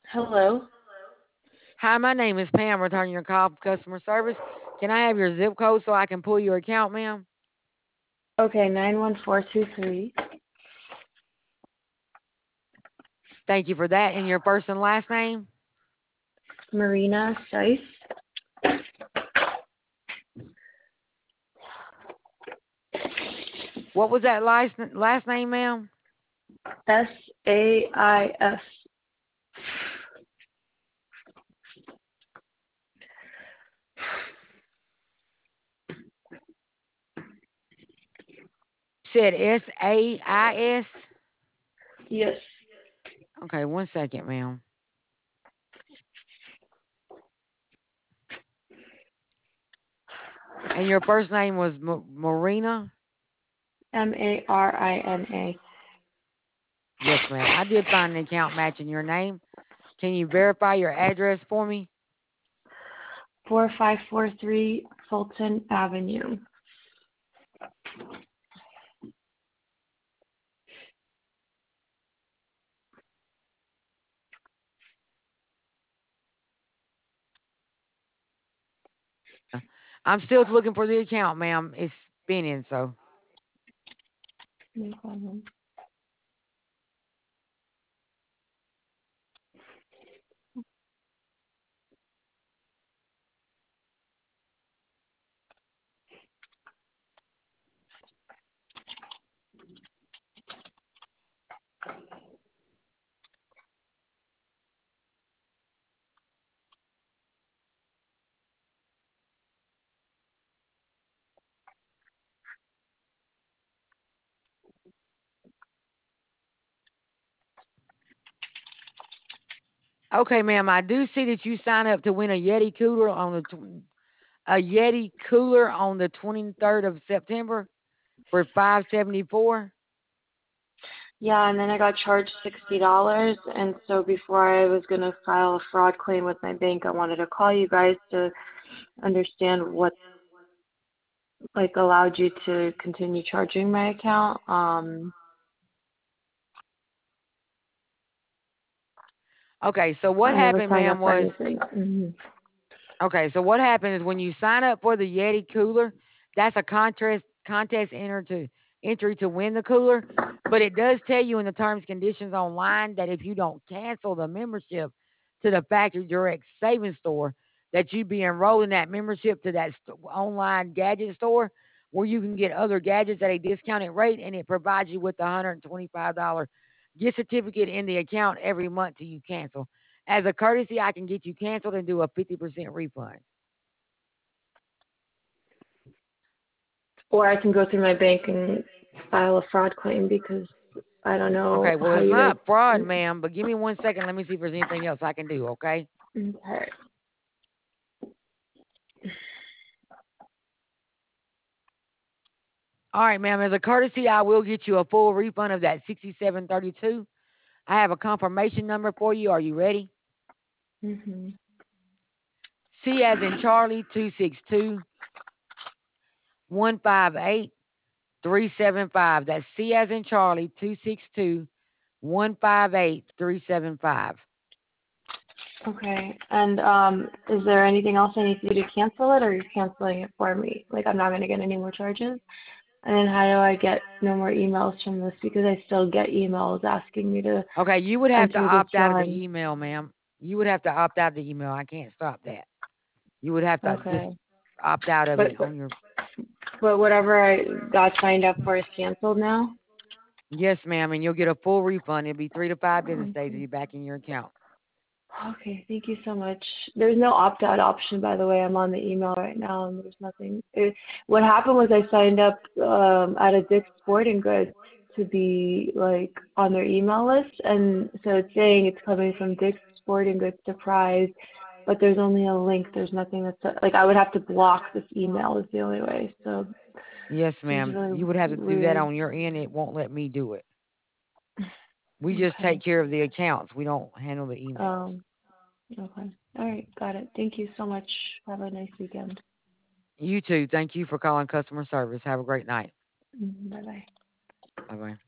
Hello. Hi, my name is Pam, returning your call from customer service. Can I have your zip code so I can pull your account, ma'am? Okay, 91423. Thank you for that. And your first and last name? Marina Seiss. What was that last name, ma'am? Sais. Said SAIS. Yes. Okay, one second, ma'am. And your first name was Marina? Marina. Yes, ma'am. I did find an account matching your name. Can you verify your address for me? 4543 Fulton Avenue. I'm still looking for the account, ma'am. It's spinning, so. No problem. Okay, ma'am. I do see that you signed up to win a Yeti cooler on the 23rd of September for 574. Yeah, and then I got charged $60. And so before I was going to file a fraud claim with my bank, I wanted to call you guys to understand what allowed you to continue charging my account. Okay, so what I never happened, signed up ma'am, for was anything. okay. So what happened is when you sign up for the Yeti cooler, that's a contest entry to win the cooler. But it does tell you in the terms and conditions online that if you don't cancel the membership to the factory direct savings store, that you'd be enrolled in that membership to that online gadget store where you can get other gadgets at a discounted rate, and it provides you with a $125 gift certificate in the account every month till you cancel. As a courtesy, I can get you canceled and do a 50% refund. Or I can go through my bank and file a fraud claim because I don't know Okay, well, how it's you guys. not fraud, ma'am, but give me one second. Let me see if there's anything else I can do, okay? Okay. All right, ma'am. As a courtesy, I will get you a full refund of that 67.32. I have a confirmation number for you. Are you ready? Mhm. C as in Charlie 262 158 375. That's C as in Charlie 262 158 375. Okay. And is there anything else I need to do to cancel it, or you're canceling it for me? Like I'm not going to get any more charges. And then how do I get no more emails from this? Because I still get emails asking me to Okay, you would have to enter this opt out of the drawing. email, ma'am. You would have to opt out of the email. I can't stop that. You would have to just Okay. opt out of But it on your. but whatever I got signed up for is canceled now. Yes, ma'am, and you'll get a full refund. It'll be 3 to 5 business days to Okay. be back in your account. Okay, thank you so much. There's no opt-out option, by the way. I'm on the email right now, and there's nothing. What happened was I signed up at a Dick's Sporting Goods to be like on their email list, and so it's saying it's coming from Dick's Sporting Goods to Prize, but there's only a link. There's nothing that's like I would have to block this email is the only way. So Yes, it was ma'am. really You would have to do that weird. on your end. It won't let me do it. We just take Okay. care of the accounts. We don't handle the emails. Um. Okay. All right. Got it. Thank you so much. Have a nice weekend. You too. Thank you for calling customer service. Have a great night. Bye bye. Bye bye.